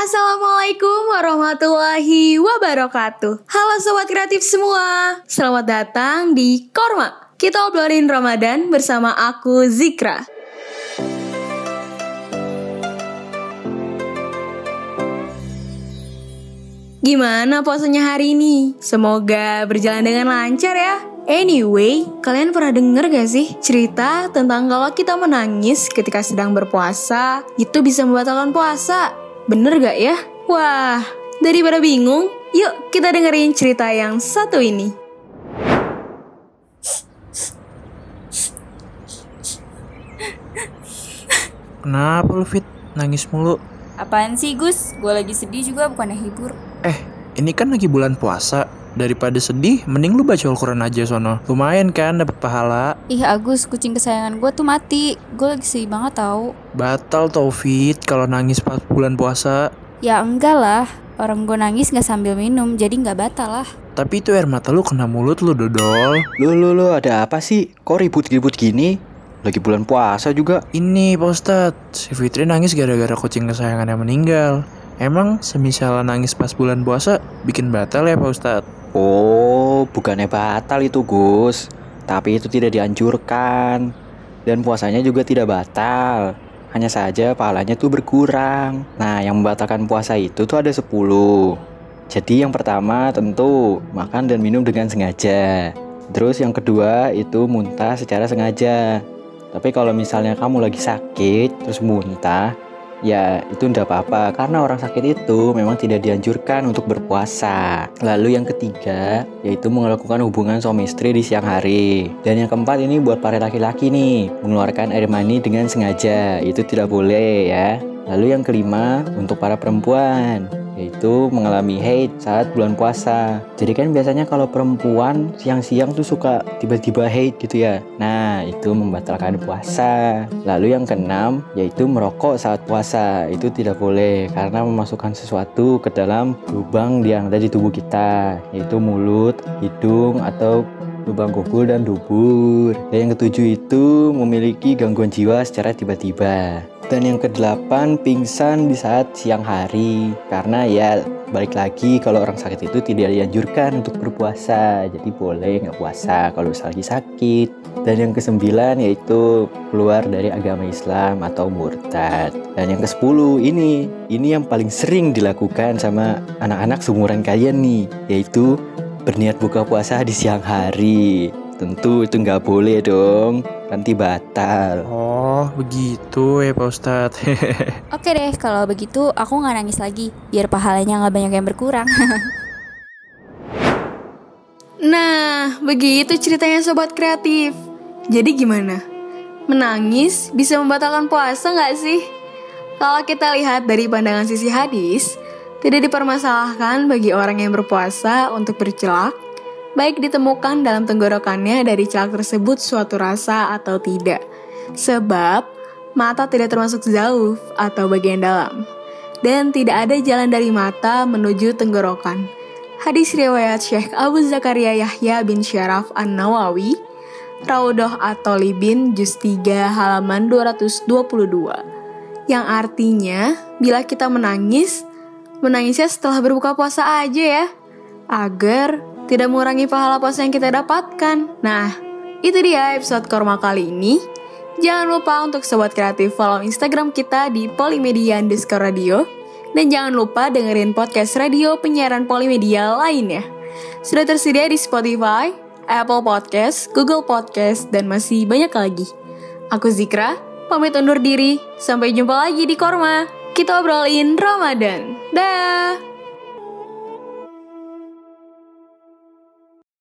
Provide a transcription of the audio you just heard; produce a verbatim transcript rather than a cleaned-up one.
Assalamualaikum warahmatullahi wabarakatuh. Halo sobat kreatif semua, selamat datang di Korma. Kita obrolin Ramadan bersama aku Zikra. Gimana puasanya hari ini? Semoga berjalan dengan lancar ya. Anyway, kalian pernah denger gak sih cerita tentang kalau kita menangis ketika sedang berpuasa itu bisa membatalkan puasa? Bener gak ya? Wah, daripada bingung, yuk kita dengerin cerita yang satu ini. Kenapa lu Fit? Nangis mulu? Apaan sih Gus? Gue lagi sedih juga bukannya hibur. Eh, ini kan lagi bulan puasa. Daripada sedih, mending lu baca Al-Quran aja sono. Lumayan kan dapat pahala. Ih Agus, kucing kesayangan gue tuh mati. Gue lagi sedih banget tau. Batal tau Fit kalau nangis pas bulan puasa. Ya enggak lah, orang gue nangis gak sambil minum, jadi gak batal lah. Tapi itu air mata lu kena mulut lu dodol. Lu lu lu ada apa sih? Kok ribut-ribut gini? Lagi bulan puasa juga. Ini Pak Ustadz, si Fitri nangis gara-gara kucing kesayangannya meninggal. Emang semisal nangis pas bulan puasa bikin batal ya Pak Ustadz? Oh, bukannya batal itu Gus, tapi itu tidak dianjurkan. Dan puasanya juga tidak batal, hanya saja pahalanya tuh berkurang. Nah, yang membatalkan puasa itu tuh ada sepuluh. Jadi yang pertama tentu makan dan minum dengan sengaja. Terus yang kedua itu muntah secara sengaja. Tapi kalau misalnya kamu lagi sakit terus muntah, ya itu ndak apa-apa, karena orang sakit itu memang tidak dianjurkan untuk berpuasa. Lalu yang ketiga yaitu melakukan hubungan suami istri di siang hari. Dan yang keempat ini buat para laki-laki nih, mengeluarkan air mani dengan sengaja, itu tidak boleh ya. Lalu yang kelima untuk para perempuan, yaitu mengalami haid saat bulan puasa. Jadi kan biasanya kalau perempuan siang-siang tuh suka tiba-tiba haid gitu ya. Nah, itu membatalkan puasa. Lalu yang keenam yaitu merokok saat puasa. Itu tidak boleh karena memasukkan sesuatu ke dalam lubang yang ada di tubuh kita, yaitu mulut, hidung, atau lubang kuku dan dubur. Dan yang ketujuh itu memiliki gangguan jiwa secara tiba-tiba. Dan yang kedelapan pingsan di saat siang hari. Karena ya balik lagi kalau orang sakit itu tidak dianjurkan untuk berpuasa. Jadi boleh nggak puasa kalau lagi sakit. Dan yang kesembilan yaitu keluar dari agama Islam atau murtad. Dan yang kesepuluh ini, ini yang paling sering dilakukan sama anak-anak seumuran kalian nih, yaitu berniat buka puasa di siang hari. Tentu itu nggak boleh dong, nanti batal. Oh, begitu ya Pak Ustadz. Oke deh, kalau begitu aku gak nangis lagi, biar pahalanya gak banyak yang berkurang. Nah, begitu ceritanya sobat kreatif. Jadi gimana? Menangis bisa membatalkan puasa gak sih? Kalau kita lihat dari pandangan sisi hadis, tidak dipermasalahkan bagi orang yang berpuasa untuk bercelak, baik ditemukan dalam tenggorokannya dari celak tersebut suatu rasa atau tidak. Sebab mata tidak termasuk zauf atau bagian dalam, dan tidak ada jalan dari mata menuju tenggorokan. Hadis riwayat Syekh Abu Zakaria Yahya bin Syaraf An-Nawawi, Raudhah At-Thalibin juz tiga halaman dua ratus dua puluh dua, yang artinya bila kita menangis, menangisnya setelah berbuka puasa aja ya, agar tidak mengurangi pahala puasa yang kita dapatkan. Nah, itu dia episode Korma kali ini. Jangan lupa untuk sobat kreatif follow Instagram kita di Polimedia underscore radio. Dan jangan lupa dengerin podcast radio penyiaran Polimedia lainnya. Sudah tersedia di Spotify, Apple Podcast, Google Podcast, dan masih banyak lagi. Aku Zikra, pamit undur diri. Sampai jumpa lagi di Korma. Kita obrolin Ramadan. Dah.